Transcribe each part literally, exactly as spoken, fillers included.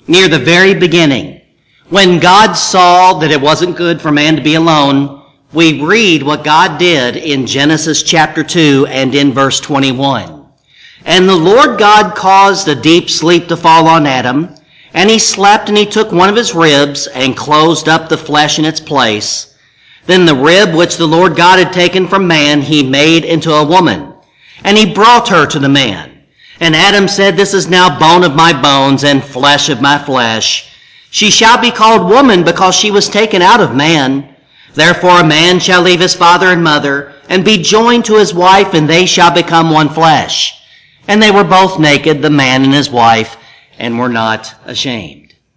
near the very beginning, when God saw that it wasn't good for man to be alone, we read what God did in Genesis chapter two and in verse twenty-one. And the Lord God caused a deep sleep to fall on Adam, and he slept, and he took one of his ribs and closed up the flesh in its place. Then the rib which the Lord God had taken from man he made into a woman, and he brought her to the man. And Adam said, This is now bone of my bones and flesh of my flesh. She shall be called woman, because she was taken out of man. Therefore a man shall leave his father and mother, and be joined to his wife, and they shall become one flesh. And they were both naked, the man and his wife, and were not ashamed.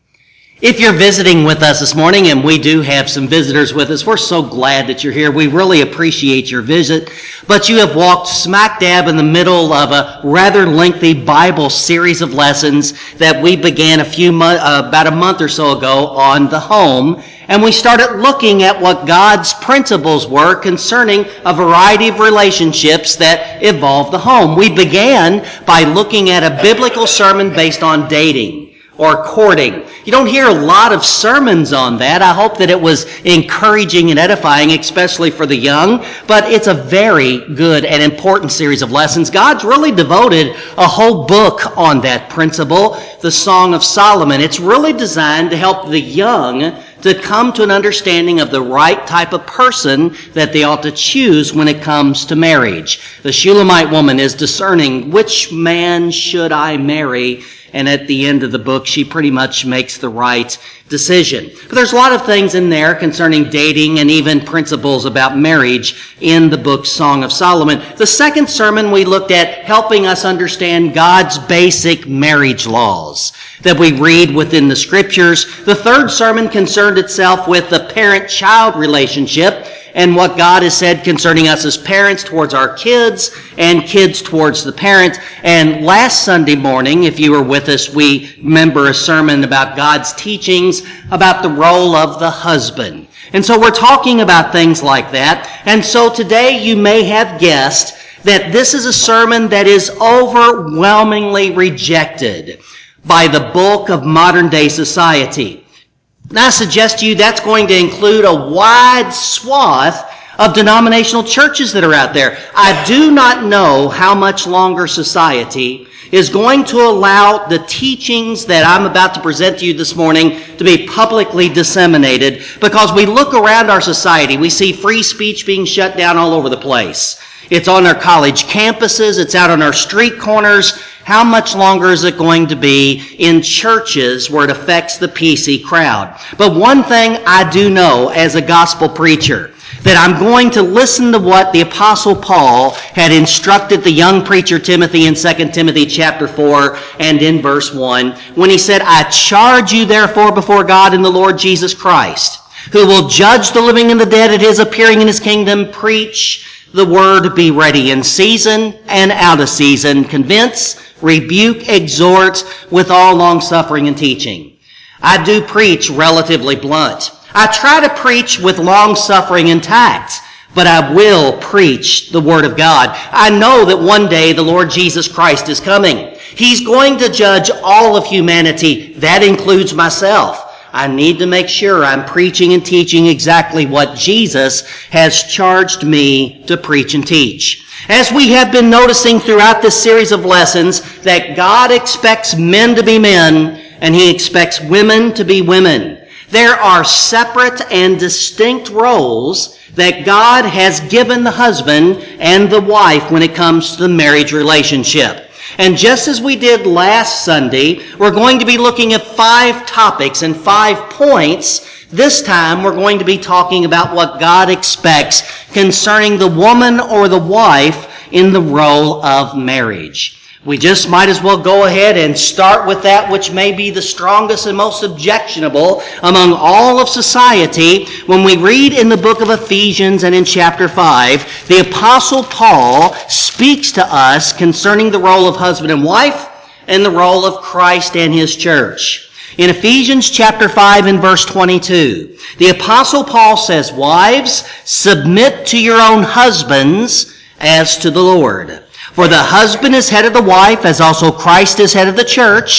If you're visiting with us this morning, and we do have some visitors with us, we're so glad that you're here. We really appreciate your visit. But you have walked smack dab in the middle of a rather lengthy Bible series of lessons that we began a few mo- uh, about a month or so ago on the home. And we started looking at what God's principles were concerning a variety of relationships that involve the home. We began by looking at a biblical sermon based on dating or courting. You don't hear a lot of sermons on that. I hope that it was encouraging and edifying, especially for the young, but it's a very good and important series of lessons. God's really devoted a whole book on that principle, the Song of Solomon. It's really designed to help the young to come to an understanding of the right type of person that they ought to choose when it comes to marriage. The Shulamite woman is discerning, which man should I marry? And at the end of the book, she pretty much makes the right decision. But there's a lot of things in there concerning dating and even principles about marriage in the book Song of Solomon. The second sermon we looked at helping us understand God's basic marriage laws that we read within the scriptures. The third sermon concerned itself with the parent-child relationship and what God has said concerning us as parents towards our kids and kids towards the parent. And last Sunday morning, if you were with us, we remember a sermon about God's teachings about the role of the husband. And so we're talking about things like that. And so today you may have guessed that this is a sermon that is overwhelmingly rejected by the bulk of modern day society. And I suggest to you that's going to include a wide swath of denominational churches that are out there. I do not know how much longer society is going to allow the teachings that I'm about to present to you this morning to be publicly disseminated, because we look around our society, we see free speech being shut down all over the place. It's on our college campuses, it's out on our street corners. How much longer is it going to be in churches where it affects the P C crowd? But one thing I do know as a gospel preacher, that I'm going to listen to what the Apostle Paul had instructed the young preacher Timothy in Second Timothy chapter four and in verse one, when he said, I charge you therefore before God and the Lord Jesus Christ, who will judge the living and the dead at his appearing in his kingdom, preach the word, be ready in season and out of season, convince, rebuke, exhort with all long-suffering and teaching. I do preach relatively blunt. I try to preach with long-suffering and tact, but I will preach the Word of God. I know that one day the Lord Jesus Christ is coming. He's going to judge all of humanity. That includes myself. I need to make sure I'm preaching and teaching exactly what Jesus has charged me to preach and teach. As we have been noticing throughout this series of lessons, that God expects men to be men and He expects women to be women. There are separate and distinct roles that God has given the husband and the wife when it comes to the marriage relationship. And just as we did last Sunday, we're going to be looking at five topics and five points. This time we're going to be talking about what God expects concerning the woman or the wife in the role of marriage. We just might as well go ahead and start with that which may be the strongest and most objectionable among all of society. When we read in the book of Ephesians and in chapter five, the Apostle Paul speaks to us concerning the role of husband and wife and the role of Christ and His church. In Ephesians chapter five and verse twenty-two, the Apostle Paul says, Wives, submit to your own husbands as to the Lord. For the husband is head of the wife, as also Christ is head of the church,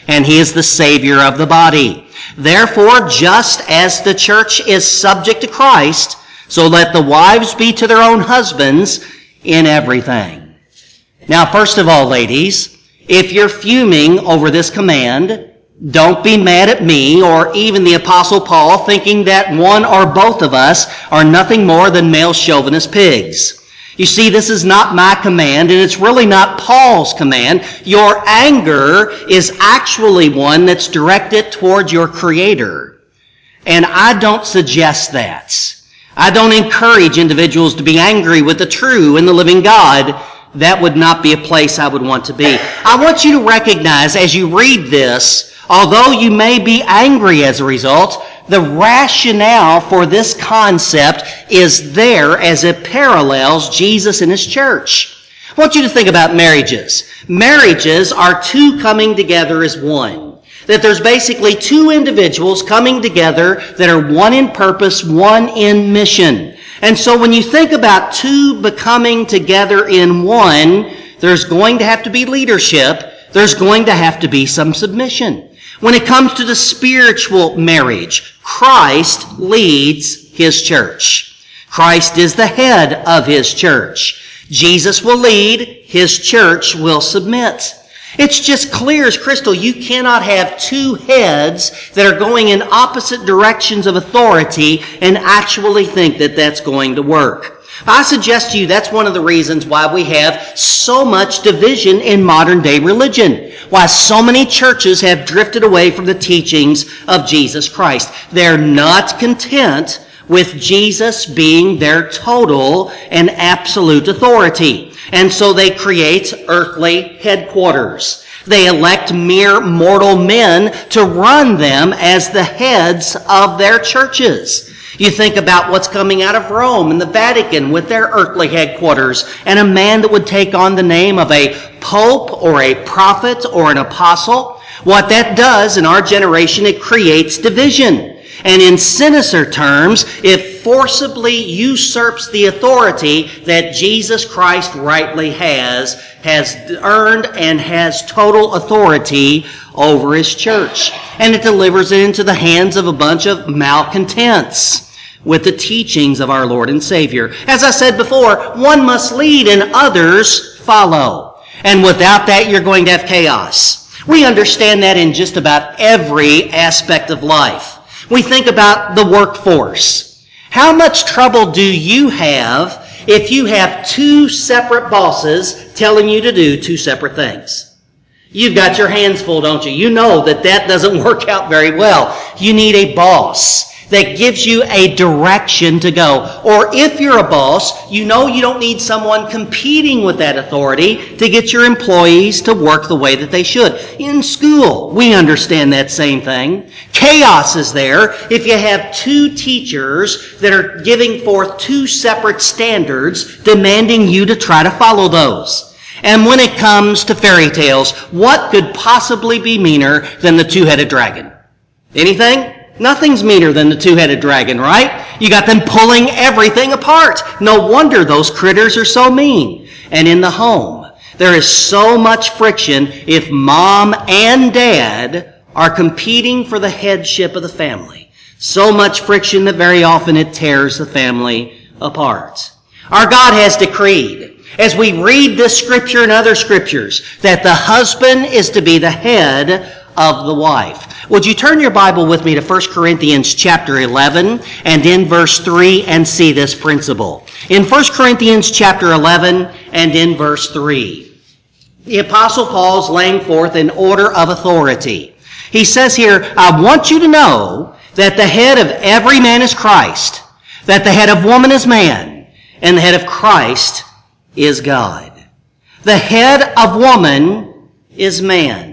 and he is the Savior of the body. Therefore, just as the church is subject to Christ, so let the wives be to their own husbands in everything. Now, first of all, ladies, if you're fuming over this command, don't be mad at me or even the Apostle Paul thinking that one or both of us are nothing more than male chauvinist pigs. You see, this is not my command, and it's really not Paul's command. Your anger is actually one that's directed toward your Creator. And I don't suggest that. I don't encourage individuals to be angry with the true and the living God. That would not be a place I would want to be. I want you to recognize as you read this, although you may be angry as a result, the rationale for this concept is there as it parallels Jesus and his church. I want you to think about marriages. Marriages are two coming together as one. That there's basically two individuals coming together that are one in purpose, one in mission. And so when you think about two becoming together in one, there's going to have to be leadership. There's going to have to be some submission. When it comes to the spiritual marriage, Christ leads his church. Christ is the head of his church. Jesus will lead, his church will submit. It's just clear as crystal. You cannot have two heads that are going in opposite directions of authority and actually think that that's going to work. I suggest to you that's one of the reasons why we have so much division in modern day religion. Why so many churches have drifted away from the teachings of Jesus Christ. They're not content with Jesus being their total and absolute authority. And so they create earthly headquarters. They elect mere mortal men to run them as the heads of their churches. You think about what's coming out of Rome and the Vatican with their earthly headquarters, and a man that would take on the name of a pope or a prophet or an apostle. What that does in our generation, it creates division. And in sinister terms, it forcibly usurps the authority that Jesus Christ rightly has, has earned and has total authority over his church. And it delivers it into the hands of a bunch of malcontents with the teachings of our Lord and Savior. As I said before, one must lead and others follow. And without that, you're going to have chaos. We understand that in just about every aspect of life. We think about the workforce. How much trouble do you have if you have two separate bosses telling you to do two separate things? You've got your hands full, don't you? You know that that doesn't work out very well. You need a boss that gives you a direction to go. Or if you're a boss, you know you don't need someone competing with that authority to get your employees to work the way that they should. In school, we understand that same thing. Chaos is there if you have two teachers that are giving forth two separate standards, demanding you to try to follow those. And when it comes to fairy tales, what could possibly be meaner than the two-headed dragon? Anything? Nothing's meaner than the two-headed dragon, right? You got them pulling everything apart. No wonder those critters are so mean. And in the home, there is so much friction if mom and dad are competing for the headship of the family. So much friction that very often it tears the family apart. Our God has decreed, as we read this scripture and other scriptures, that the husband is to be the head of the wife. Would you turn your Bible with me to First Corinthians chapter eleven and in verse three and see this principle. In First Corinthians chapter eleven and in verse three, the Apostle Paul is laying forth an order of authority. He says here, I want you to know that the head of every man is Christ, that the head of woman is man, and the head of Christ is God. The head of woman is man.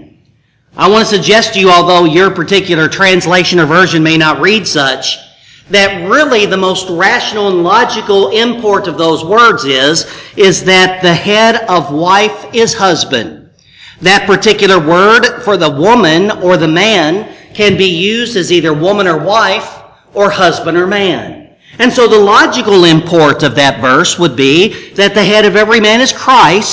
I want to suggest to you, although your particular translation or version may not read such, that really the most rational and logical import of those words is, is that the head of wife is husband. That particular word for the woman or the man can be used as either woman or wife or husband or man. And so the logical import of that verse would be that the head of every man is Christ,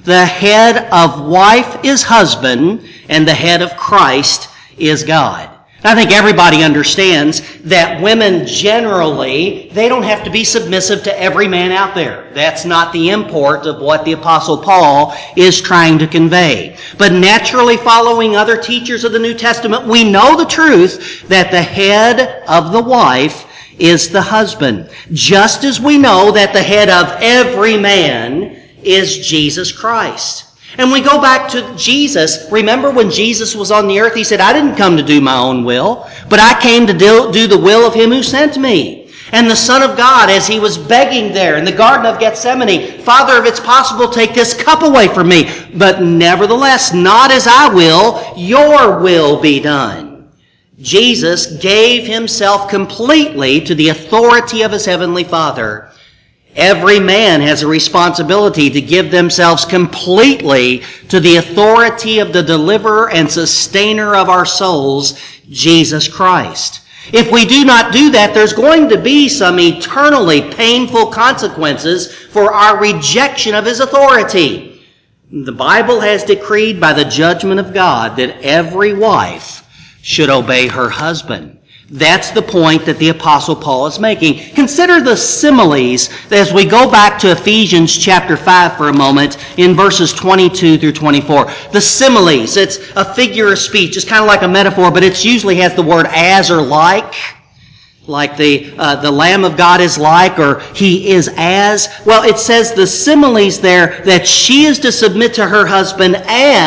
The head of wife is husband, and the head of Christ is God. I think everybody understands that women generally, they don't have to be submissive to every man out there. That's not the import of what the Apostle Paul is trying to convey. But naturally following other teachers of the New Testament, we know the truth that the head of the wife is the husband. Just as we know that the head of every man is Jesus Christ. And we go back to Jesus. Remember when Jesus was on the earth, he said, I didn't come to do my own will, but I came to do, do the will of him who sent me. And the Son of God, as he was begging there in the Garden of Gethsemane, Father, if it's possible, take this cup away from me. But nevertheless, not as I will, your will be done. Jesus gave himself completely to the authority of his heavenly Father. Every man has a responsibility to give themselves completely to the authority of the deliverer and sustainer of our souls, Jesus Christ. If we do not do that, there's going to be some eternally painful consequences for our rejection of his authority. The Bible has decreed by the judgment of God that every wife should obey her husband. That's the point that the Apostle Paul is making. Consider the similes as we go back to Ephesians chapter five for a moment in verses twenty-two through twenty-four. The similes, it's a figure of speech. It's kind of like a metaphor, but it usually has the word as or like. Like the uh, the Lamb of God is like, or he is as. Well, it says the similes there that she is to submit to her husband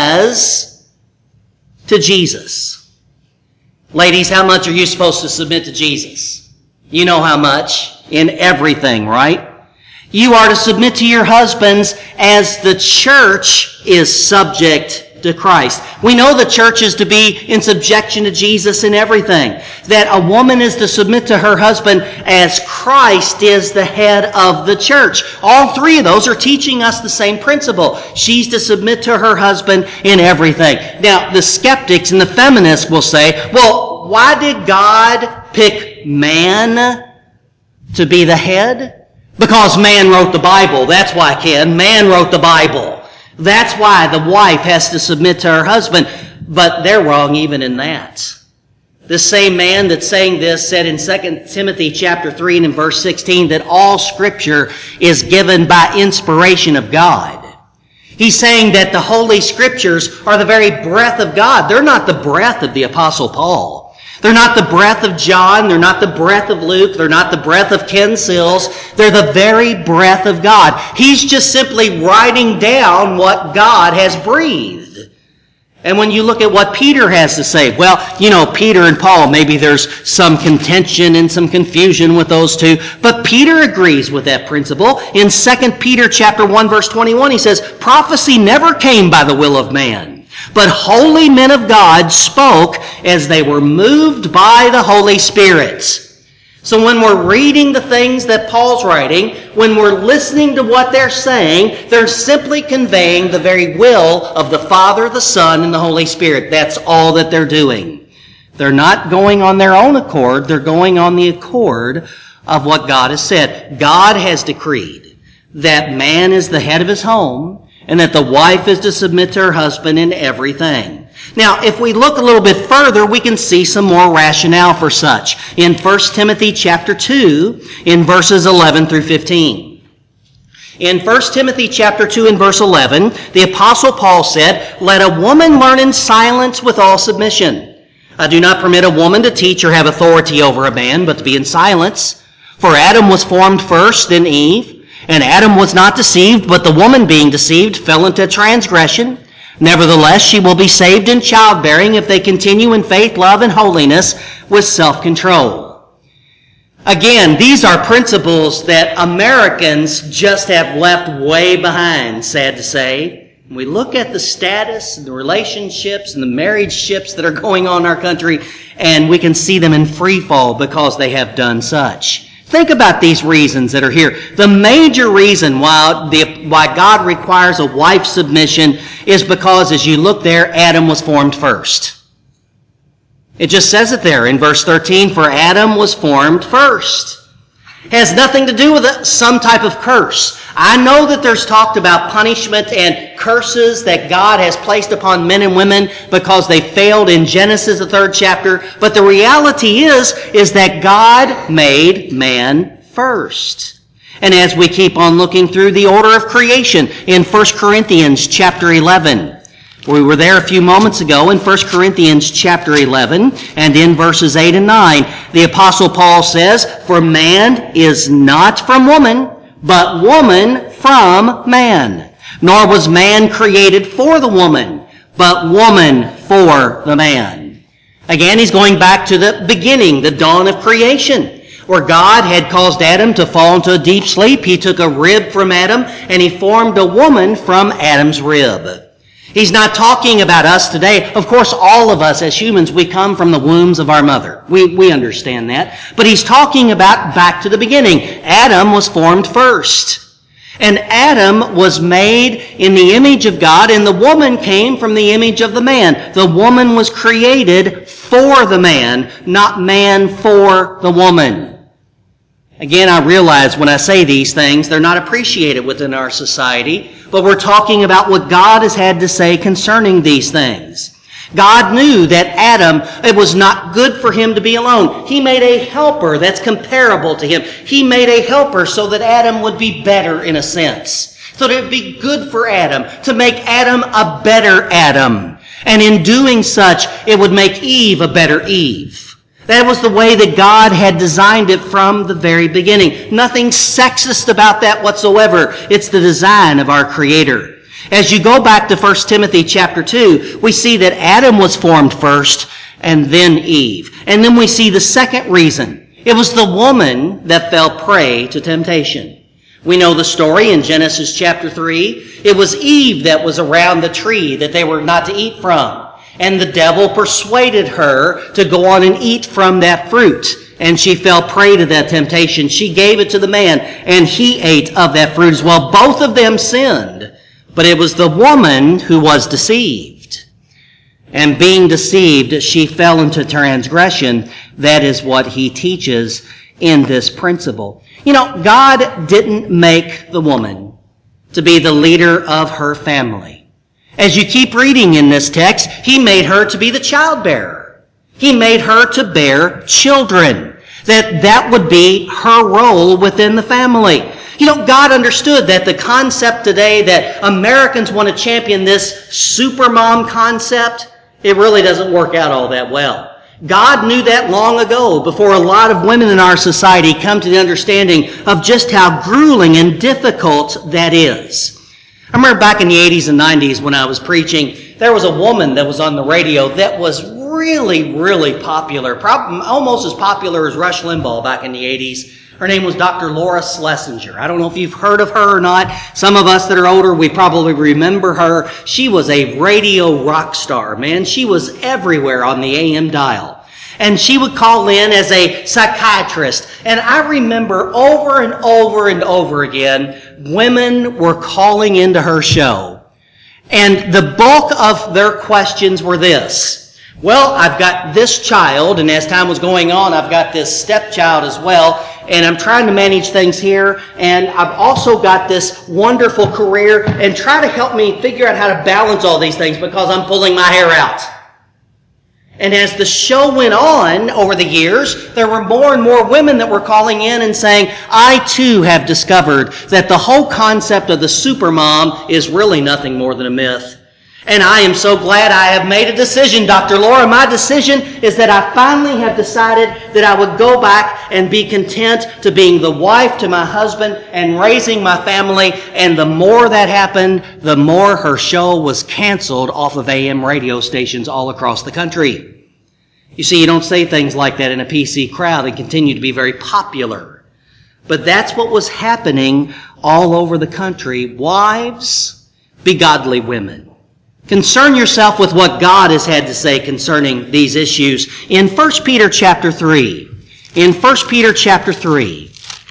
as to Jesus. Ladies, how much are you supposed to submit to Jesus? You know how much. In everything, right? You are to submit to your husbands as the church is subject to Christ. We know the church is to be in subjection to Jesus in everything. That a woman is to submit to her husband as Christ is the head of the church. All three of those are teaching us the same principle. She's to submit to her husband in everything. Now, the skeptics and the feminists will say, well, why did God pick man to be the head? Because man wrote the Bible. That's why, Ken. Man wrote the Bible. That's why the wife has to submit to her husband. But they're wrong even in that. The same man that's saying this said in Second Timothy chapter three and in verse sixteen that all Scripture is given by inspiration of God. He's saying that the Holy Scriptures are the very breath of God. They're not the breath of the Apostle Paul. They're not the breath of John. They're not the breath of Luke. They're not the breath of Ken Sills. They're the very breath of God. He's just simply writing down what God has breathed. And when you look at what Peter has to say, well, you know, Peter and Paul, maybe there's some contention and some confusion with those two, but Peter agrees with that principle. In Second Peter chapter one, verse twenty-one, he says, prophecy never came by the will of man, but holy men of God spoke as they were moved by the Holy Spirit. So when we're reading the things that Paul's writing, when we're listening to what they're saying, they're simply conveying the very will of the Father, the Son, and the Holy Spirit. That's all that they're doing. They're not going on their own accord. They're going on the accord of what God has said. God has decreed that man is the head of his home and that the wife is to submit to her husband in everything. Now, if we look a little bit further, we can see some more rationale for such. In First Timothy chapter two, in verses eleven through fifteen. In First Timothy chapter two and verse eleven, the Apostle Paul said, let a woman learn in silence with all submission. I do not permit a woman to teach or have authority over a man, but to be in silence. For Adam was formed first, then Eve. And Adam was not deceived, but the woman being deceived fell into transgression. Nevertheless, she will be saved in childbearing if they continue in faith, love, and holiness with self-control. Again, these are principles that Americans just have left way behind, sad to say. We look at the status and the relationships and the marriage ships that are going on in our country, and we can see them in free fall because they have done such. Think about these reasons that are here. The major reason why, the, why God requires a wife's submission is because, as you look there, Adam was formed first. It just says it there in verse thirteen, for Adam was formed first. It has nothing to do with some type of curse. I know that there's talked about punishment and curses that God has placed upon men and women because they failed in Genesis, the third chapter. But the reality is, is that God made man first. And as we keep on looking through the order of creation in First Corinthians chapter eleven, we were there a few moments ago in First Corinthians chapter eleven, and in verses eight and nine, the Apostle Paul says, "For man is not from woman, but woman from man. Nor was man created for the woman, but woman for the man." Again, he's going back to the beginning, the dawn of creation, where God had caused Adam to fall into a deep sleep. He took a rib from Adam, and he formed a woman from Adam's rib. He's not talking about us today. Of course, all of us as humans, we come from the wombs of our mother. We, we understand that. But he's talking about back to the beginning. Adam was formed first. And Adam was made in the image of God, and the woman came from the image of the man. The woman was created for the man, not man for the woman. Again, I realize when I say these things, they're not appreciated within our society, but we're talking about what God has had to say concerning these things. God knew that Adam, it was not good for him to be alone. He made a helper that's comparable to him. He made a helper so that Adam would be better in a sense. So that it would be good for Adam to make Adam a better Adam. And in doing such, it would make Eve a better Eve. That was the way that God had designed it from the very beginning. Nothing sexist about that whatsoever. It's the design of our Creator. As you go back to First Timothy chapter two, we see that Adam was formed first and then Eve. And then we see the second reason. It was the woman that fell prey to temptation. We know the story in Genesis chapter three. It was Eve that was around the tree that they were not to eat from. And the devil persuaded her to go on and eat from that fruit. And she fell prey to that temptation. She gave it to the man, and he ate of that fruit as well. Both of them sinned, but it was the woman who was deceived. And being deceived, she fell into transgression. That is what he teaches in this principle. You know, God didn't make the woman to be the leader of her family. As you keep reading in this text, he made her to be the childbearer. He made her to bear children. That that would be her role within the family. You know, God understood that the concept today that Americans want to champion this supermom concept, it really doesn't work out all that well. God knew that long ago, before a lot of women in our society come to the understanding of just how grueling and difficult that is. I remember back in the eighties and nineties when I was preaching, there was a woman that was on the radio that was really, really popular, probably almost as popular as Rush Limbaugh back in the eighties. Her name was Doctor Laura Schlesinger. I don't know if you've heard of her or not. Some of us that are older, we probably remember her. She was a radio rock star, man. She was everywhere on the A M dial. And she would call in as a psychiatrist. And I remember over and over and over again, women were calling into her show. And the bulk of their questions were this. Well, I've got this child, and as time was going on, I've got this stepchild as well, and I'm trying to manage things here, and I've also got this wonderful career, and try to help me figure out how to balance all these things because I'm pulling my hair out. And as the show went on over the years, there were more and more women that were calling in and saying, I too have discovered that the whole concept of the supermom is really nothing more than a myth. And I am so glad I have made a decision, Doctor Laura. My decision is that I finally have decided that I would go back and be content to being the wife to my husband and raising my family. And the more that happened, the more her show was canceled off of A M radio stations all across the country. You see, you don't say things like that in a P C crowd and continue to be very popular. But that's what was happening all over the country. Wives, be godly women. Concern yourself with what God has had to say concerning these issues. In First Peter chapter three, in First Peter chapter three,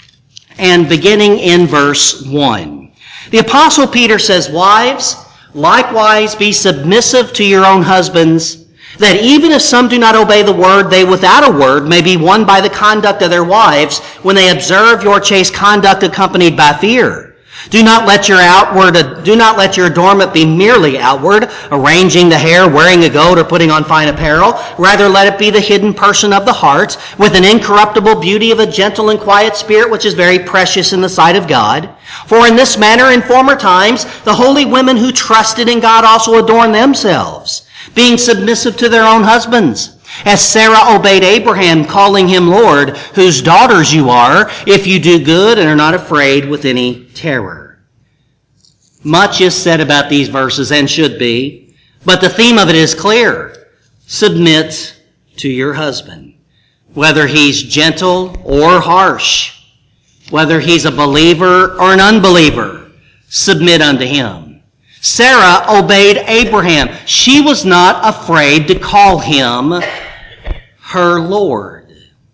and beginning in verse one, the Apostle Peter says, Wives, likewise be submissive to your own husbands, that even if some do not obey the word, they without a word may be won by the conduct of their wives when they observe your chaste conduct accompanied by fear. Do not let your outward, do not let your adornment be merely outward, arranging the hair, wearing a gold, or putting on fine apparel. Rather, let it be the hidden person of the heart, with an incorruptible beauty of a gentle and quiet spirit, which is very precious in the sight of God. For in this manner, in former times, the holy women who trusted in God also adorned themselves, being submissive to their own husbands. As Sarah obeyed Abraham, calling him Lord, whose daughters you are, if you do good and are not afraid with any terror. Much is said about these verses, and should be, but the theme of it is clear. Submit to your husband, whether he's gentle or harsh, whether he's a believer or an unbeliever, submit unto him. Sarah obeyed Abraham. She was not afraid to call him her Lord.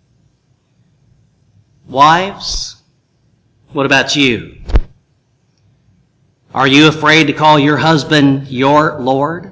Wives, what about you? Are you afraid to call your husband your Lord?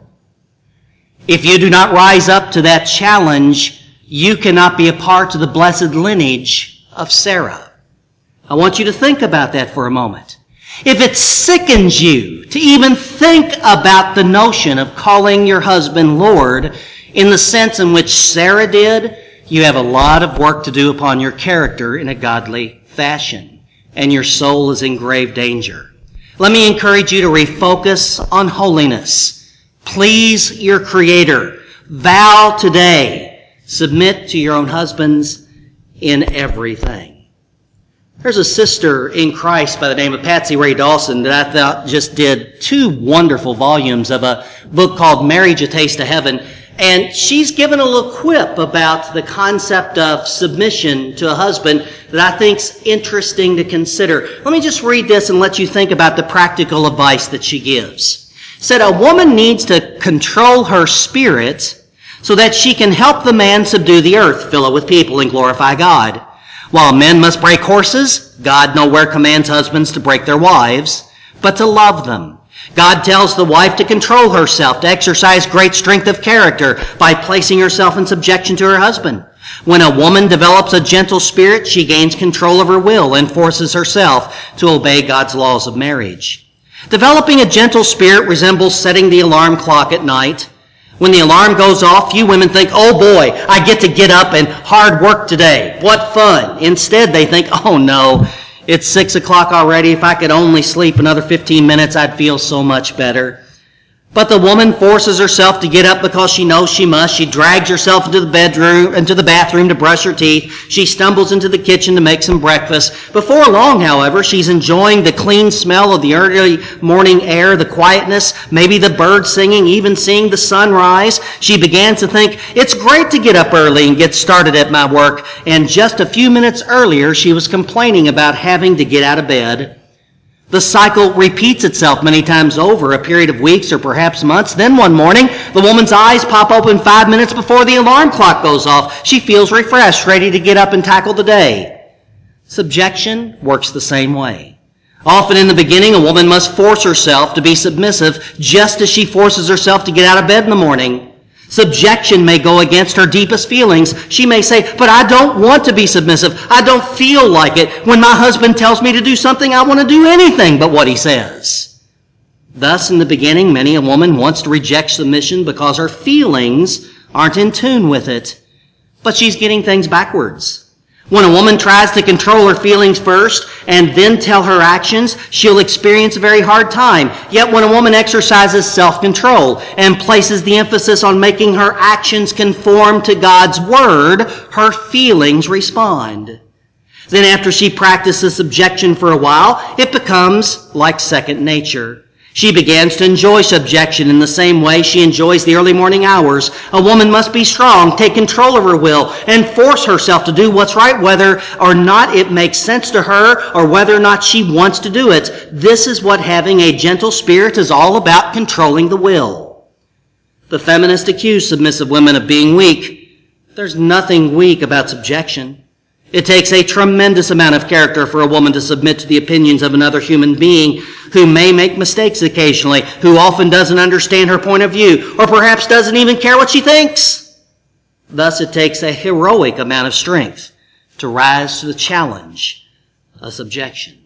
If you do not rise up to that challenge, you cannot be a part of the blessed lineage of Sarah. I want you to think about that for a moment. If it sickens you to even think about the notion of calling your husband Lord in the sense in which Sarah did, you have a lot of work to do upon your character in a godly fashion, and your soul is in grave danger. Let me encourage you to refocus on holiness. Please your Creator. Vow today. Submit to your own husbands in everything. There's a sister in Christ by the name of Patsy Ray Dawson that I thought just did two wonderful volumes of a book called Marriage, A Taste of Heaven. And she's given a little quip about the concept of submission to a husband that I think's interesting to consider. Let me just read this and let you think about the practical advice that she gives. It said, a woman needs to control her spirit so that she can help the man subdue the earth, fill it with people, and glorify God. While men must break horses, God nowhere commands husbands to break their wives, but to love them. God tells the wife to control herself, to exercise great strength of character by placing herself in subjection to her husband. When a woman develops a gentle spirit, she gains control of her will and forces herself to obey God's laws of marriage. Developing a gentle spirit resembles setting the alarm clock at night. When the alarm goes off, few women think, oh boy, I get to get up and hard work today. What fun. Instead, they think, oh no, it's six o'clock already. If I could only sleep another fifteen minutes, I'd feel so much better. But the woman forces herself to get up because she knows she must. She drags herself into the bedroom, into the bathroom to brush her teeth. She stumbles into the kitchen to make some breakfast. Before long, however, she's enjoying the clean smell of the early morning air, the quietness, maybe the birds singing, even seeing the sunrise. She begins to think, it's great to get up early and get started at my work. And just a few minutes earlier, she was complaining about having to get out of bed. The cycle repeats itself many times over, a period of weeks or perhaps months. Then one morning, the woman's eyes pop open five minutes before the alarm clock goes off. She feels refreshed, ready to get up and tackle the day. Subjection works the same way. Often in the beginning, a woman must force herself to be submissive just as she forces herself to get out of bed in the morning. Subjection may go against her deepest feelings. She may say, but I don't want to be submissive. I don't feel like it. When my husband tells me to do something, I want to do anything but what he says. Thus, in the beginning, many a woman wants to reject submission because her feelings aren't in tune with it. But she's getting things backwards. When a woman tries to control her feelings first and then tell her actions, she'll experience a very hard time. Yet when a woman exercises self-control and places the emphasis on making her actions conform to God's word, her feelings respond. Then after she practices subjection for a while, it becomes like second nature. She begins to enjoy subjection in the same way she enjoys the early morning hours. A woman must be strong, take control of her will, and force herself to do what's right, whether or not it makes sense to her or whether or not she wants to do it. This is what having a gentle spirit is all about, controlling the will. The feminists accuse submissive women of being weak. There's nothing weak about subjection. It takes a tremendous amount of character for a woman to submit to the opinions of another human being who may make mistakes occasionally, who often doesn't understand her point of view, or perhaps doesn't even care what she thinks. Thus, it takes a heroic amount of strength to rise to the challenge of subjection.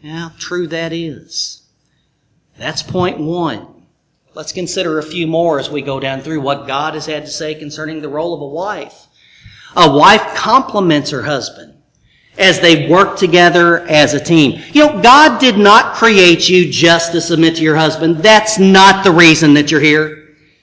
How true that is. That's point one. Let's consider a few more as we go down through what God has had to say concerning the role of a wife. A wife complements her husband as they work together as a team. You know, God did not create you just to submit to your husband. That's not the reason that you're here.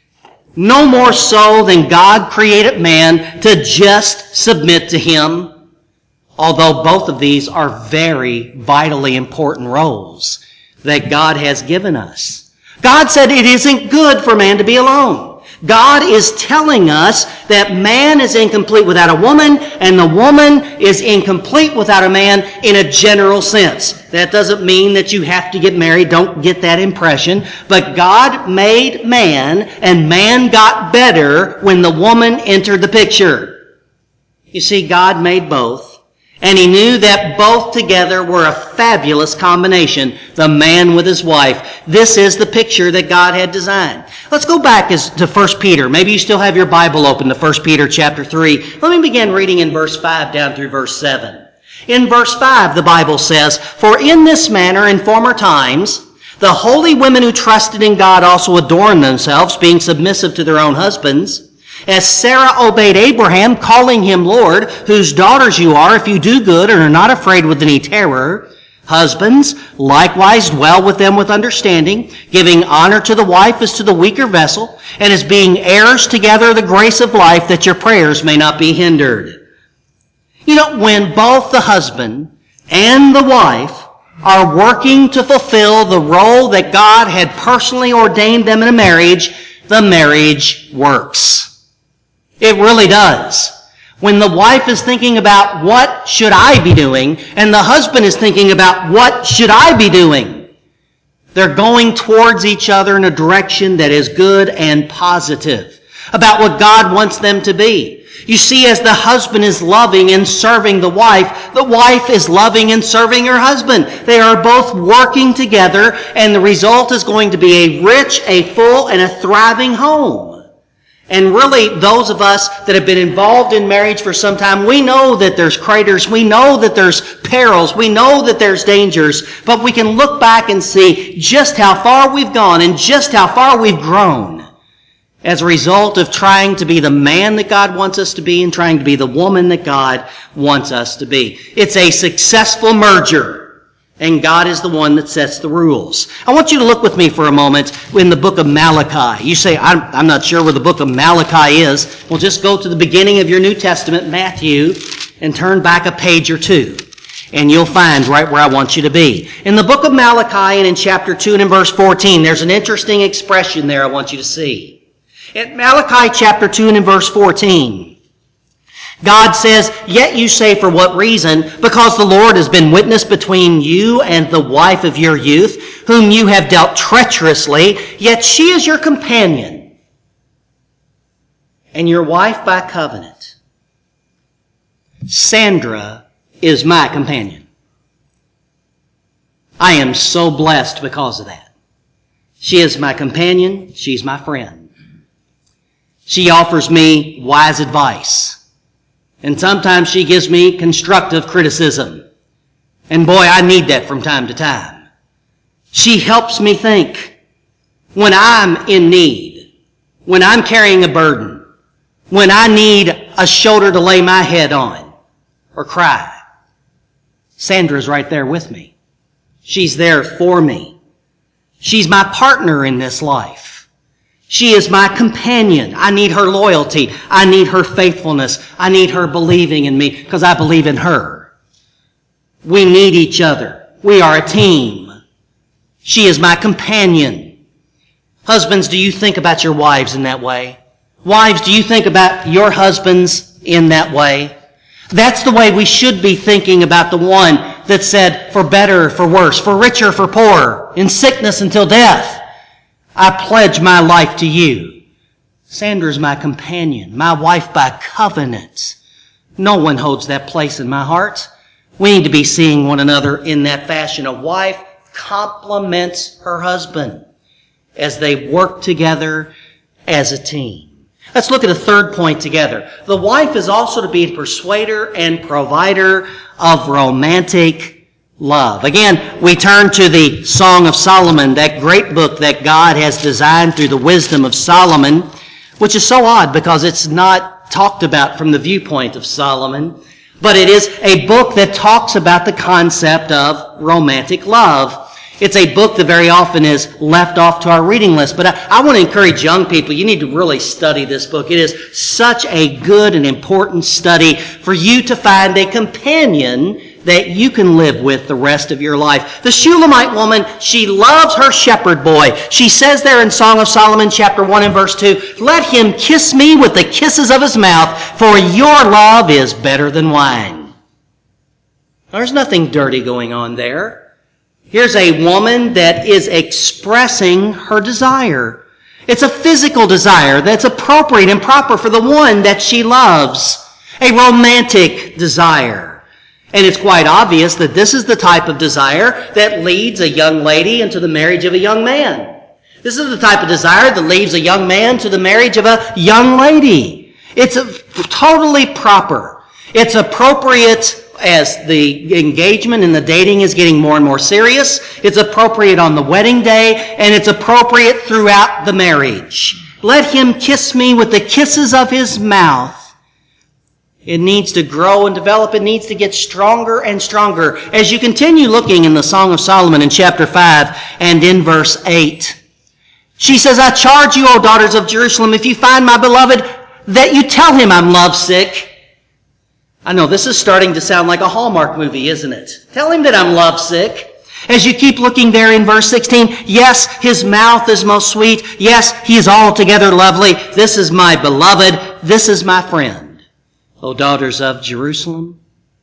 No more so than God created man to just submit to him, although both of these are very vitally important roles that God has given us. God said it isn't good for man to be alone. God is telling us that man is incomplete without a woman, and the woman is incomplete without a man in a general sense. That doesn't mean that you have to get married. Don't get that impression. But God made man, and man got better when the woman entered the picture. You see, God made both, and he knew that both together were a fabulous combination, the man with his wife. This is the picture that God had designed. Let's go back to First Peter. Maybe you still have your Bible open to First Peter chapter three. Let me begin reading in verse five down through verse seven. In verse five, the Bible says, "For in this manner in former times, the holy women who trusted in God also adorned themselves, being submissive to their own husbands, as Sarah obeyed Abraham, calling him Lord, whose daughters you are, if you do good and are not afraid with any terror. Husbands, likewise dwell with them with understanding, giving honor to the wife as to the weaker vessel, and as being heirs together of the grace of life, that your prayers may not be hindered." You know, when both the husband and the wife are working to fulfill the role that God had personally ordained them in a marriage, the marriage works. It really does. When the wife is thinking about what should I be doing, and the husband is thinking about what should I be doing, they're going towards each other in a direction that is good and positive about what God wants them to be. You see, as the husband is loving and serving the wife, the wife is loving and serving her husband. They are both working together, and the result is going to be a rich, a full, and a thriving home. And really, those of us that have been involved in marriage for some time, we know that there's craters, we know that there's perils, we know that there's dangers, but we can look back and see just how far we've gone and just how far we've grown as a result of trying to be the man that God wants us to be and trying to be the woman that God wants us to be. It's a successful merger. And God is the one that sets the rules. I want you to look with me for a moment in the book of Malachi. You say, I'm, I'm not sure where the book of Malachi is. Well, just go to the beginning of your New Testament, Matthew, and turn back a page or two. And you'll find right where I want you to be. In the book of Malachi and in chapter two and in verse fourteen, there's an interesting expression there I want you to see. In Malachi chapter two and in verse fourteen, God says, "Yet you say, for what reason? Because the Lord has been witness between you and the wife of your youth, whom you have dealt treacherously, yet she is your companion, and your wife by covenant. Sandra is my companion. I am so blessed because of that. She is my companion. She's my friend. She offers me wise advice. And sometimes she gives me constructive criticism. And boy, I need that from time to time. She helps me think when I'm in need, when I'm carrying a burden, when I need a shoulder to lay my head on or cry. Sandra's right there with me. She's there for me. She's my partner in this life. She is my companion. I need her loyalty. I need her faithfulness. I need her believing in me because I believe in her. We need each other. We are a team. She is my companion. Husbands, do you think about your wives in that way? Wives, do you think about your husbands in that way? That's the way we should be thinking about the one that said, for better, for worse, for richer, for poorer, in sickness until death, I pledge my life to you. Sandra's my companion, my wife by covenant. No one holds that place in my heart. We need to be seeing one another in that fashion. A wife complements her husband as they work together as a team. Let's look at a third point together. The wife is also to be a persuader and provider of romantic love. Again, we turn to the Song of Solomon, that great book that God has designed through the wisdom of Solomon, which is so odd because it's not talked about from the viewpoint of Solomon, but it is a book that talks about the concept of romantic love. It's a book that very often is left off to our reading list, but I, I want to encourage young people, you need to really study this book. It is such a good and important study for you to find a companion that you can live with the rest of your life. The Shulamite woman, she loves her shepherd boy. She says there in Song of Solomon chapter one and verse two, "Let him kiss me with the kisses of his mouth, for your love is better than wine." There's nothing dirty going on there. Here's a woman that is expressing her desire. It's a physical desire that's appropriate and proper for the one that she loves. A romantic desire. And it's quite obvious that this is the type of desire that leads a young lady into the marriage of a young man. This is the type of desire that leads a young man to the marriage of a young lady. It's a, totally proper. It's appropriate as the engagement and the dating is getting more and more serious. It's appropriate on the wedding day, and it's appropriate throughout the marriage. Let him kiss me with the kisses of his mouth. It needs to grow and develop. It needs to get stronger and stronger. As you continue looking in the Song of Solomon in chapter five and in verse eight, she says, "I charge you, O daughters of Jerusalem, if you find my beloved, that you tell him I'm lovesick." I know this is starting to sound like a Hallmark movie, isn't it? Tell him that I'm lovesick. As you keep looking there in verse sixteen, yes, his mouth is most sweet. Yes, he is altogether lovely. This is my beloved. This is my friend. O daughters of Jerusalem.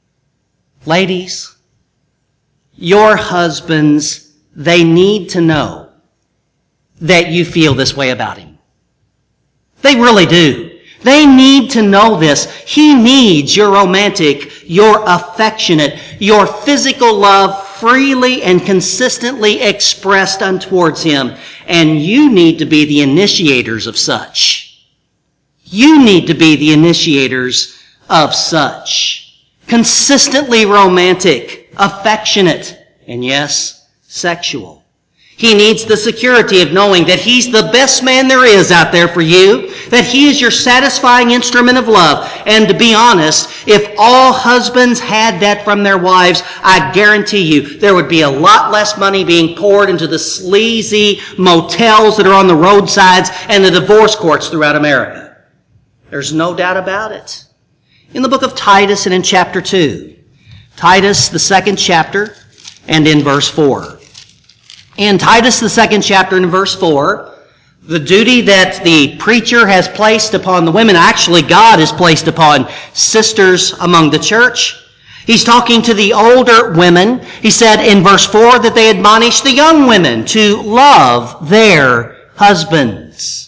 Ladies, your husbands, they need to know that you feel this way about him. They really do. They need to know this. He needs your romantic, your affectionate, your physical love freely and consistently expressed untowards him. And you need to be the initiators of such. You need to be the initiators of such. Consistently romantic, affectionate, and yes, sexual. He needs the security of knowing that he's the best man there is out there for you, that he is your satisfying instrument of love. And to be honest, if all husbands had that from their wives, I guarantee you there would be a lot less money being poured into the sleazy motels that are on the roadsides and the divorce courts throughout America. There's no doubt about it. In the book of Titus and in chapter two, Titus, the second chapter, and in verse four. In Titus, the second chapter, and verse four, the duty that the preacher has placed upon the women, actually God has placed upon sisters among the church. He's talking to the older women. He said in verse four that they admonish the young women to love their husbands.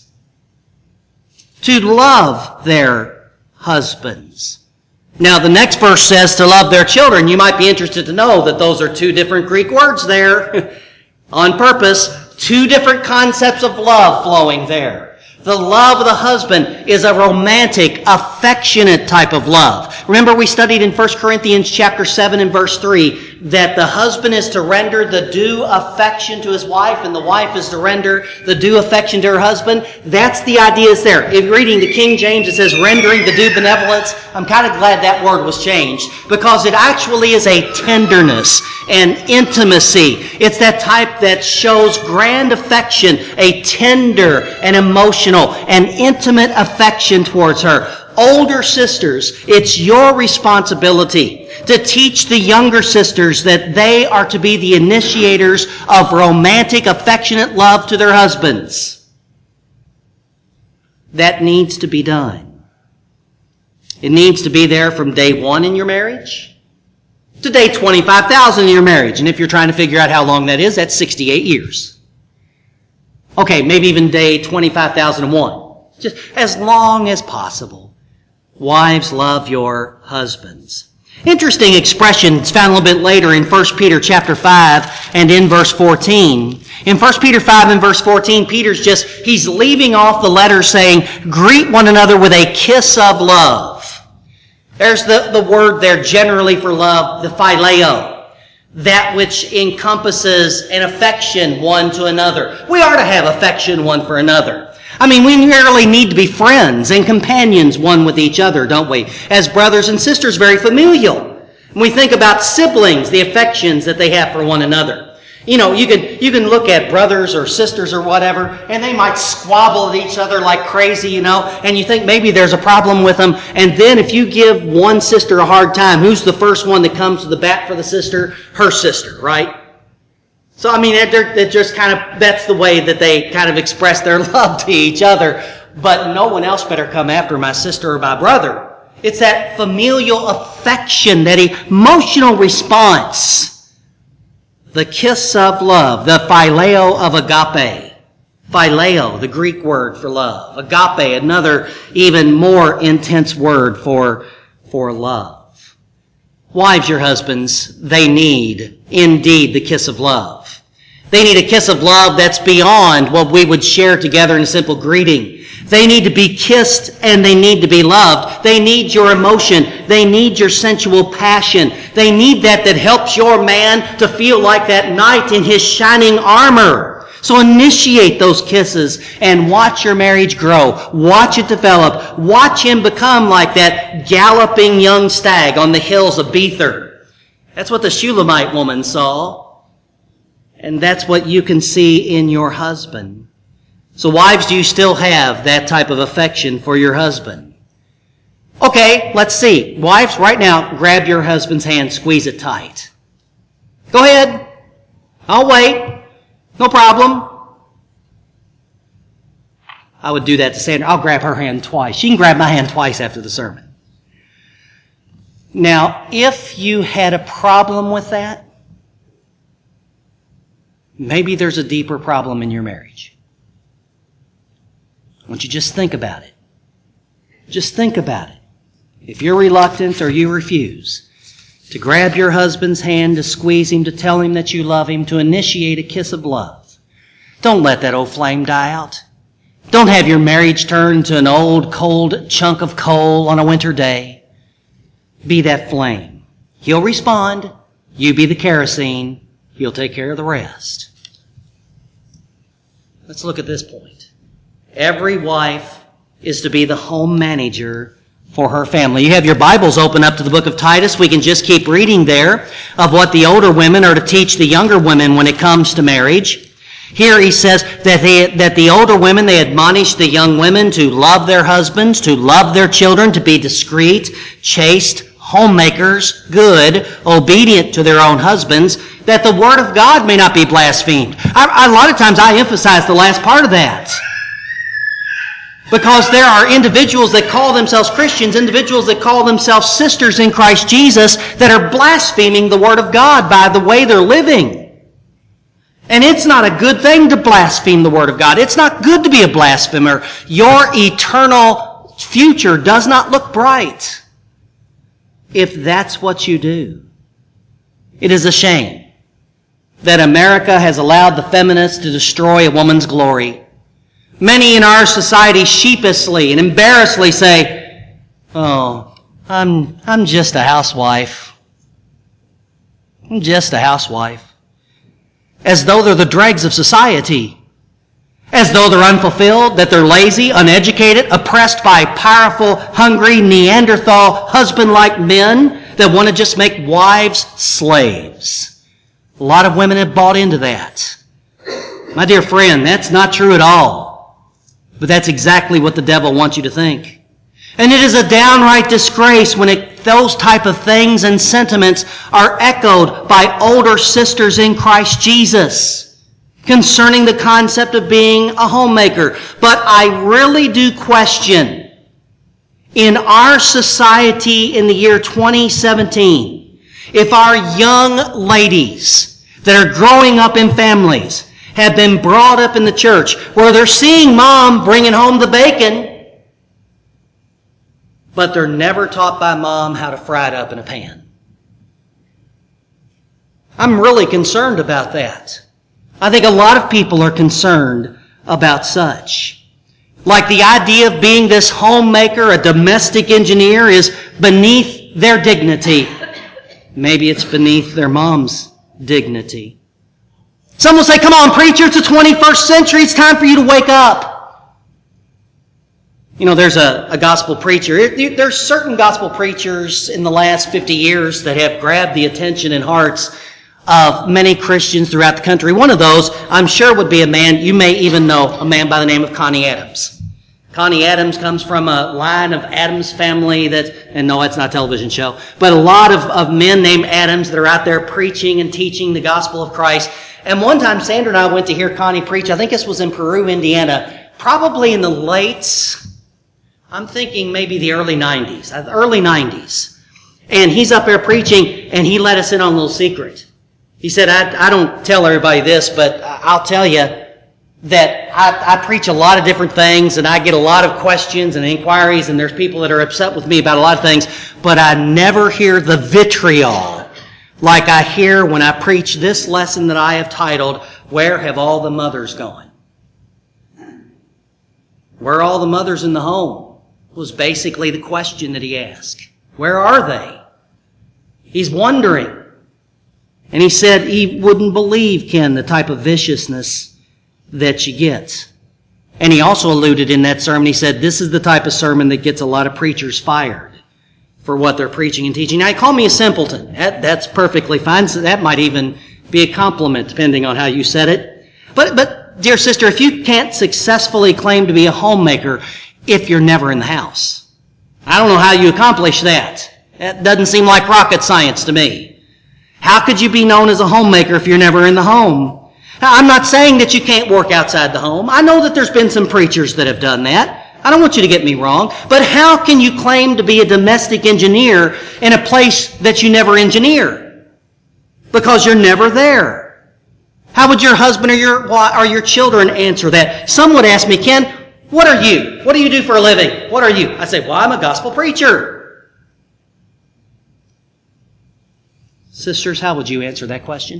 To love their husbands. Now, the next verse says to love their children. You might be interested to know that those are two different Greek words there. On purpose, two different concepts of love flowing there. The love of the husband is a romantic, affectionate type of love. Remember we studied in First Corinthians chapter seven and verse three that the husband is to render the due affection to his wife and the wife is to render the due affection to her husband. That's the idea is there. In reading the King James, it says rendering the due benevolence. I'm kind of glad that word was changed because it actually is a tenderness and intimacy. It's that type that shows grand affection, a tender and emotional and intimate affection towards her. Older sisters, it's your responsibility to teach the younger sisters that they are to be the initiators of romantic, affectionate love to their husbands. That needs to be done. It needs to be there from day one in your marriage to day twenty-five thousand in your marriage. And if you're trying to figure out how long that is, that's sixty-eight years. Okay, maybe even day twenty-five thousand one. Just as long as possible. Wives, love your husbands. Interesting expression. It's found a little bit later in First Peter chapter five and in verse fourteen. In First Peter five and verse fourteen, Peter's just, he's leaving off the letter saying, greet one another with a kiss of love. There's the, the word there generally for love, the phileo. that which encompasses an affection one to another. We are to have affection one for another. I mean, we merely need to be friends and companions one with each other, don't we? As brothers and sisters, very familial. When we think about siblings, the affections that they have for one another. You know, you can you can look at brothers or sisters or whatever, and they might squabble at each other like crazy, you know, and you think maybe there's a problem with them. And then if you give one sister a hard time, who's the first one that comes to the bat for the sister? Her sister, right? So, I mean, they're, they're just kind of, that's the way that they kind of express their love to each other. But no one else better come after my sister or my brother. It's that familial affection, that emotional response. The kiss of love, the phileo of agape. Phileo, the Greek word for love. Agape, another even more intense word for, for love. Wives, your husbands, they need, indeed, the kiss of love. They need a kiss of love that's beyond what we would share together in a simple greeting. They need to be kissed and they need to be loved. They need your emotion. They need your sensual passion. They need that that helps your man to feel like that knight in his shining armor. So initiate those kisses and watch your marriage grow. Watch it develop. Watch him become like that galloping young stag on the hills of Bether. That's what the Shulamite woman saw. And that's what you can see in your husband. So wives, do you still have that type of affection for your husband? Okay, let's see. Wives, right now, grab your husband's hand, squeeze it tight. Go ahead. I'll wait. No problem. I would do that to Sandra. I'll grab her hand twice. She can grab my hand twice after the sermon. Now, if you had a problem with that, maybe there's a deeper problem in your marriage. I want you to just think about it. Just think about it. If you're reluctant or you refuse to grab your husband's hand, to squeeze him, to tell him that you love him, to initiate a kiss of love, don't let that old flame die out. Don't have your marriage turn into an old, cold chunk of coal on a winter day. Be that flame. He'll respond. You be the kerosene. He'll take care of the rest. Let's look at this point. Every wife is to be the home manager for her family. You have your Bibles open up to the book of Titus. We can just keep reading there of what the older women are to teach the younger women when it comes to marriage. Here he says that they, that the older women, they admonish the young women to love their husbands, to love their children, to be discreet, chaste, homemakers, good, obedient to their own husbands, that the word of God may not be blasphemed. I, I, a lot of times I emphasize the last part of that. Because there are individuals that call themselves Christians, individuals that call themselves sisters in Christ Jesus, that are blaspheming the Word of God by the way they're living. And it's not a good thing to blaspheme the Word of God. It's not good to be a blasphemer. Your eternal future does not look bright if that's what you do. It is a shame that America has allowed the feminists to destroy a woman's glory. Many in our society sheepishly and embarrassedly say, "Oh, I'm I'm just a housewife. I'm just a housewife." As though they're the dregs of society. As though they're unfulfilled, that they're lazy, uneducated, oppressed by powerful, hungry, Neanderthal, husband-like men that want to just make wives slaves. A lot of women have bought into that. My dear friend, that's not true at all. But that's exactly what the devil wants you to think. And it is a downright disgrace when it, those type of things and sentiments are echoed by older sisters in Christ Jesus concerning the concept of being a homemaker. But I really do question, in our society in the year twenty seventeen, if our young ladies that are growing up in families have been brought up in the church where they're seeing mom bringing home the bacon, but they're never taught by mom how to fry it up in a pan. I'm really concerned about that. I think a lot of people are concerned about such. Like the idea of being this homemaker, a domestic engineer, is beneath their dignity. Maybe it's beneath their mom's dignity. Some will say, come on, preacher, it's the twenty-first century. It's time for you to wake up. You know, there's a, a gospel preacher. There's certain gospel preachers in the last fifty years that have grabbed the attention and hearts of many Christians throughout the country. One of those, I'm sure, would be a man, you may even know, a man by the name of Connie Adams. Connie Adams comes from a line of Adams family that, and no, it's not a television show, but a lot of, of men named Adams that are out there preaching and teaching the gospel of Christ. And one time, Sandra and I went to hear Connie preach. I think this was in Peru, Indiana, probably in the late, I'm thinking maybe the early nineties, early nineties. And he's up there preaching, and he let us in on a little secret. He said, I, I don't tell everybody this, but I'll tell you that I, I preach a lot of different things, and I get a lot of questions and inquiries, and there's people that are upset with me about a lot of things, but I never hear the vitriol like I hear when I preach this lesson that I have titled, Where Have All the Mothers Gone? Where are all the mothers in the home? Was basically the question that he asked. Where are they? He's wondering. And he said he wouldn't believe, Ken, the type of viciousness that she gets. And he also alluded in that sermon, he said, this is the type of sermon that gets a lot of preachers fired for what they're preaching and teaching. Now, he called me a simpleton. That, that's perfectly fine. So that might even be a compliment, depending on how you said it. But, but, dear sister, if you can't successfully claim to be a homemaker if you're never in the house, I don't know how you accomplish that. That doesn't seem like rocket science to me. How could you be known as a homemaker if you're never in the home? Now, I'm not saying that you can't work outside the home. I know that there's been some preachers that have done that. I don't want you to get me wrong. But how can you claim to be a domestic engineer in a place that you never engineer? Because you're never there. How would your husband or your or your children answer that? Some would ask me, Ken, what are you? What do you do for a living? What are you? I say, well, I'm a gospel preacher. Sisters, how would you answer that question?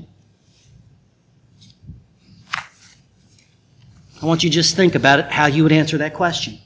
I want you to just think about it, how you would answer that question.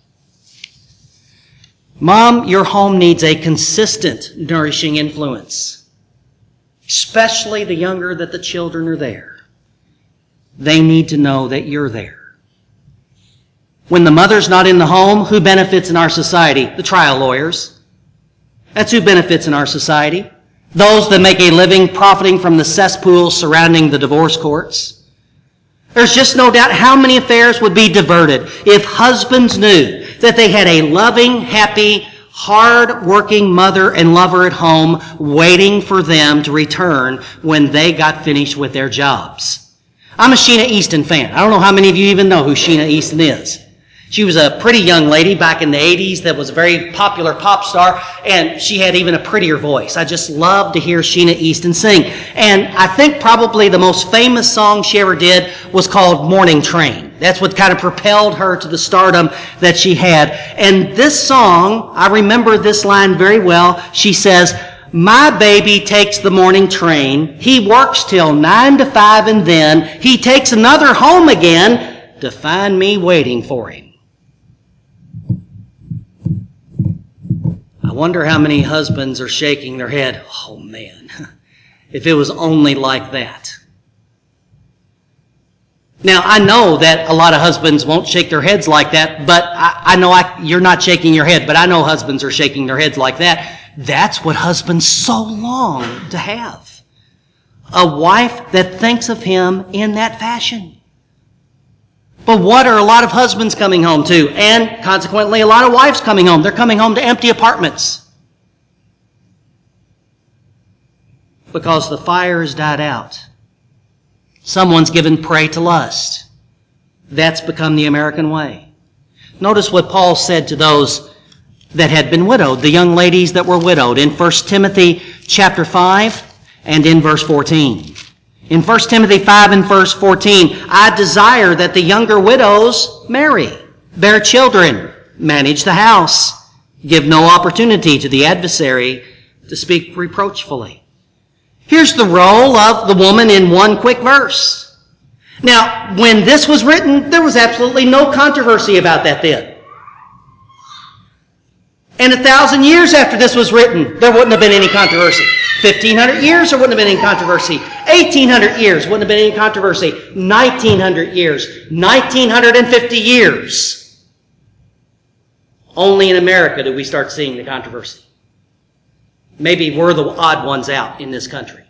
Mom, your home needs a consistent, nourishing influence, especially the younger that the children are there. They need to know that you're there. When the mother's not in the home, who benefits in our society? The trial lawyers. That's who benefits in our society. Those that make a living profiting from the cesspool surrounding the divorce courts. There's just no doubt how many affairs would be diverted if husbands knew that they had a loving, happy, hard-working mother and lover at home waiting for them to return when they got finished with their jobs. I'm a Sheena Easton fan. I don't know how many of you even know who Sheena Easton is. She was a pretty young lady back in the eighties that was a very popular pop star, and she had even a prettier voice. I just loved to hear Sheena Easton sing. And I think probably the most famous song she ever did was called Morning Train. That's what kind of propelled her to the stardom that she had. And this song, I remember this line very well. She says, my baby takes the morning train. He works till nine to five, and then he takes another home again to find me waiting for him. I wonder how many husbands are shaking their head. Oh man, if it was only like that. Now, I know that a lot of husbands won't shake their heads like that, but I, I know I, you're not shaking your head, but I know husbands are shaking their heads like that. That's what husbands so long to have. A wife that thinks of him in that fashion. But what are a lot of husbands coming home to? And consequently, a lot of wives coming home. They're coming home to empty apartments. Because the fire has died out. Someone's given prey to lust. That's become the American way. Notice what Paul said to those that had been widowed, the young ladies that were widowed, in First Timothy chapter five and in verse fourteen. In First Timothy five and verse fourteen, I desire that the younger widows marry, bear children, manage the house, give no opportunity to the adversary to speak reproachfully. Here's the role of the woman in one quick verse. Now, when this was written, there was absolutely no controversy about that then. And a thousand years after this was written, there wouldn't have been any controversy. Fifteen hundred years, there wouldn't have been any controversy. Eighteen hundred years, wouldn't have been any controversy. Nineteen hundred years, nineteen hundred fifty years. Only in America do we start seeing the controversy. Maybe we're the odd ones out in this country,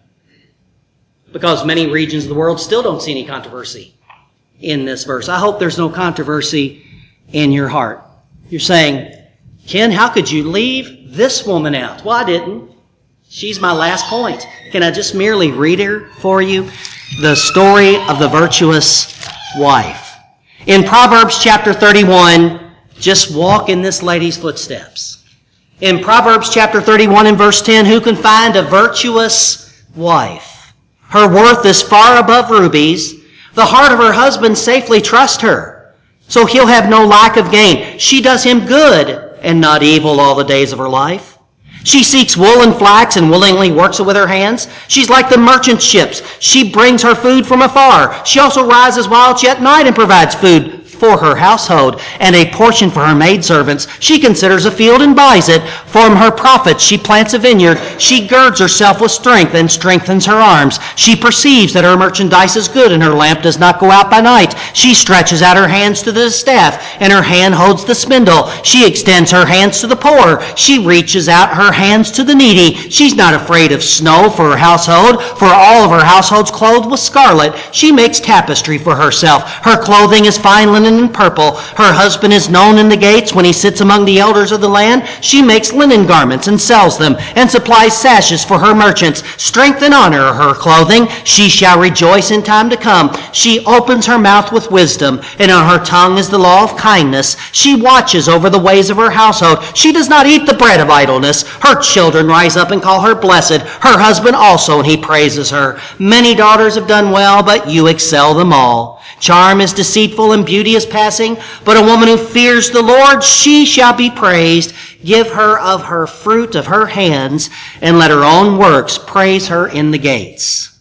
because many regions of the world still don't see any controversy in this verse. I hope there's no controversy in your heart. You're saying, Ken, how could you leave this woman out? Well, I didn't. She's my last point. Can I just merely read her for you? The story of the virtuous wife. In Proverbs chapter thirty-one, just walk in this lady's footsteps. In Proverbs chapter thirty-one and verse ten, who can find a virtuous wife? Her worth is far above rubies. The heart of her husband safely trusts her, so he'll have no lack of gain. She does him good and not evil all the days of her life. She seeks wool and flax and willingly works it with her hands. She's like the merchant ships. She brings her food from afar. She also rises while it's yet night and provides food for her household and a portion for her maidservants. She considers a field and buys it. From her profits she plants a vineyard. She girds herself with strength and strengthens her arms. She perceives that her merchandise is good and her lamp does not go out by night. She stretches out her hands to the distaff and her hand holds the spindle. She extends her hands to the poor. She reaches out her hands to the needy. She's not afraid of snow for her household, for all of her household's clothed with scarlet. She makes tapestry for herself. Her clothing is fine linen and purple. Her husband is known in the gates when he sits among the elders of the land. She makes linen garments and sells them and supplies sashes for her merchants. Strength and honor are her clothing. She shall rejoice in time to come. She opens her mouth with wisdom, and on her tongue is the law of kindness. She watches over the ways of her household. She does not eat the bread of idleness. Her children rise up and call her blessed. Her husband also, and he praises her. Many daughters have done well, but you excel them all. Charm is deceitful and beauty is passing, but a woman who fears the Lord, she shall be praised. Give her of her fruit of her hands, and let her own works praise her in the gates.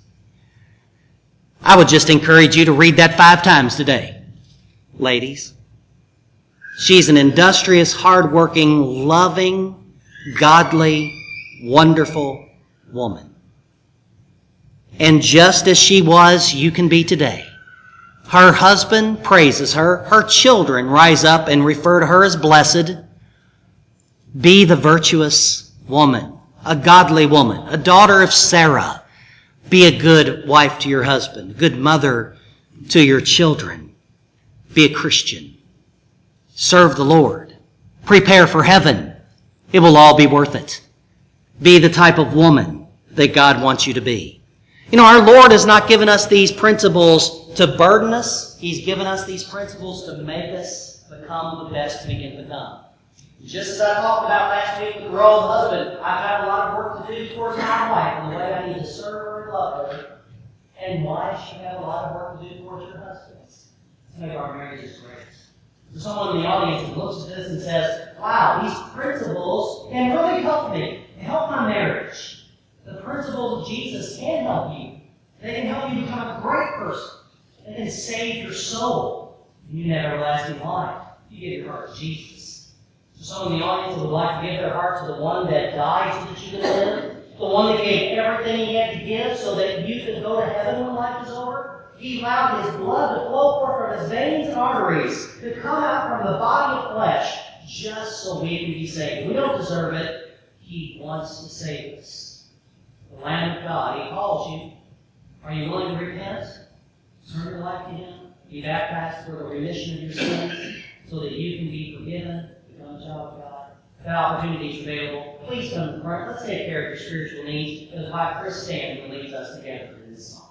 I would just encourage you to read that five times today, ladies. She's an industrious, hardworking, loving, godly, wonderful woman. And just as she was, you can be today. Her husband praises her. Her children rise up and refer to her as blessed. Be the virtuous woman, a godly woman, a daughter of Sarah. Be a good wife to your husband, a good mother to your children. Be a Christian. Serve the Lord. Prepare for heaven. It will all be worth it. Be the type of woman that God wants you to be. You know, our Lord has not given us these principles to burden us. He's given us these principles to make us become the best we can become. Just as I talked about last week with the role of husband, I've got a lot of work to do towards my wife and the way I need to serve her and love her. And wives should have a lot of work to do towards your husbands to make our marriages great. For someone in the audience who looks at this and says, wow, these principles can really help me, help my marriage. The principles of Jesus can help you. They can help you become a great person. They can save your soul. And you have everlasting life. You give your heart to Jesus. For someone in the audience who would like to give their heart to the one that died so that you could live, the one that gave everything he had to give so that you could go to heaven when life is over, he allowed his blood to flow forth from his veins and arteries, to come out from the body of flesh, just so we can be saved. We don't deserve it. He wants to save us. The Lamb of God, he calls you. Are you willing to repent? Turn your life to him. Be baptized for the remission of your sins so that you can be forgiven, become a child of God. That opportunity is available. Please come to the front. Let's take care of your spiritual needs as why Chris stands and leads us together in this song.